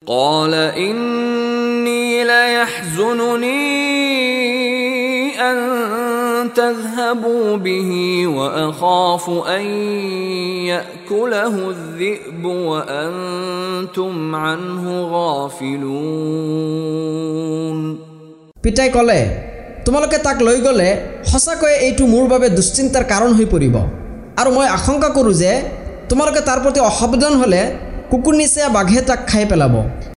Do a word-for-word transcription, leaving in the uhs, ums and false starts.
قال إني ليحزنني أن تذهبوا به وأخاف أن يأكله الذئب وأنتم عنه غافلون. পিতাই ক'লে, তোমালোকে তাক লৈ গ'লে সঁচাকৈয়ে এইটো মোৰ বাবে দুশ্চিন্তাৰ কাৰণ হৈ পৰিব, আৰু মই আশংকা কৰোঁ যে তোমালোকে তাৰ প্ৰতি অসাৱধান হ'লে কুকুৰ নিচিনা বাঘে তাক খাই পেলাব।